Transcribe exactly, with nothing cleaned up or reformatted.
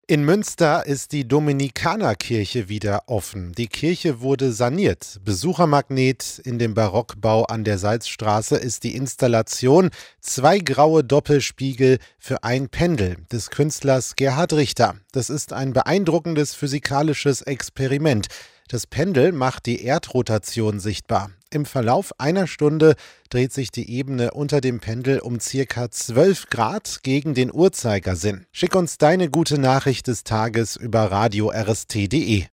In Münster ist die Dominikanerkirche wieder offen. Die Kirche wurde saniert. Besuchermagnet in dem Barockbau an der Salzstraße ist die Installation Zwei graue Doppelspiegel für ein Pendel des Künstlers Gerhard Richter. Das ist ein beeindruckendes physikalisches Experiment. Das Pendel macht die Erdrotation sichtbar. Im Verlauf einer Stunde dreht sich die Ebene unter dem Pendel um circa zwölf Grad gegen den Uhrzeigersinn. Schick uns deine gute Nachricht des Tages über radio r s t punkt d e.